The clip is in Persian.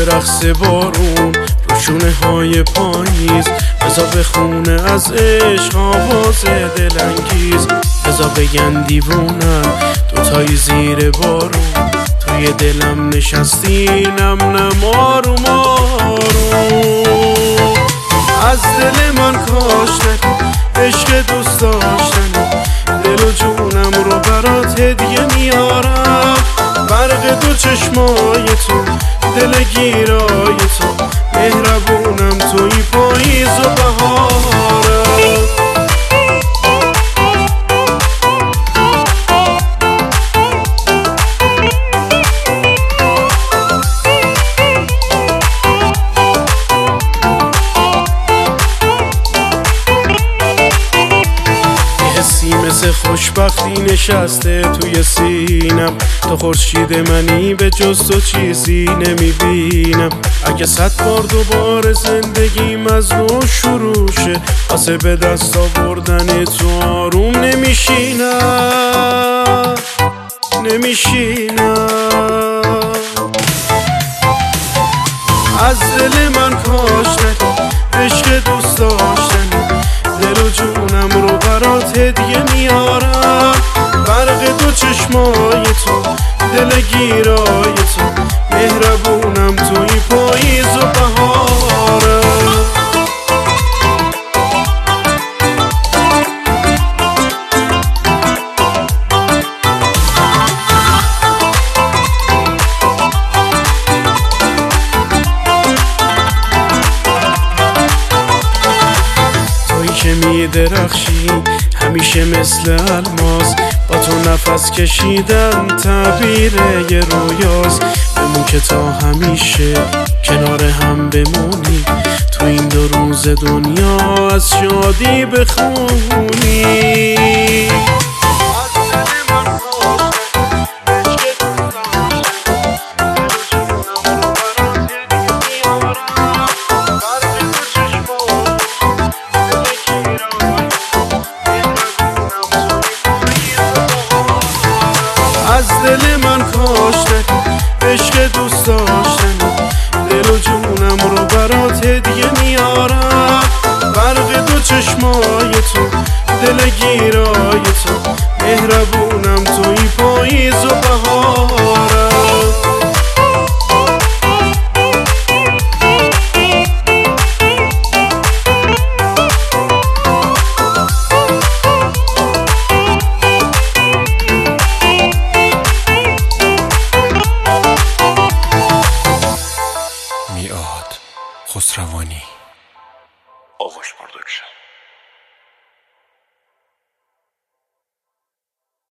رقص بارون رو شونه های پاییز، بزا بخونه از عشق آواز دلانگیز، بزا بگن دیوونم دوتایی زیر بارون، توی دلم نشستی نم نم آروم آروم. از دل من کاش نکن عشق دوست داشتنی، دل و جونم رو برات هدیه میارم، برق دو چشمای تو، دل گیرای تو، مهربونم توی پاییز و بهارم. مثل خوشبختی نشسته توی سینم، تو خورشید منی به جز تو چیزی نمیبینم. اگه 100 بار دوباره زندگیم از نو شروع شه، واسه به دست آوردن تو آروم نمیشینم. از دل من کاش نکن عشق دوست داشتنی، دل و جونم رو برات هدیه میارم، برق دو چشمای تو، دل گیرای تو، مهربونم توی پاییز و بهارم. که میدرخشی همیشه مثل الماس، با تو نفس کشیدن تعبیر یه رویاست. بمون که تا همیشه کنار هم بمونی، تو این 2 روز دنیا از شادی بخونی. از دل من کاش نکن عشق دوست داشتنی، دل و جونم رو برات هدیه میارم، برق دو چشمای تو، دل گیرای تو، مهربونم توی پاییز و بهارم. خسروانی. آغوش پروداکشن.